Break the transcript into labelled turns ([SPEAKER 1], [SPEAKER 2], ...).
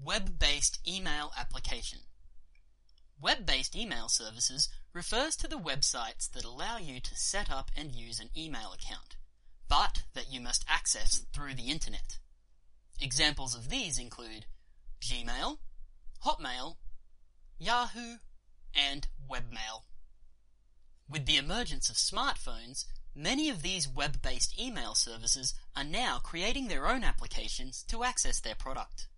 [SPEAKER 1] web-based email application. Web-based email services refers to the websites that allow you to set up and use an email account, but that you must access through the internet. Examples of these include Gmail, Hotmail, Yahoo, and Webmail. With the emergence of smartphones, many of these web-based email services are now creating their own applications to access their product.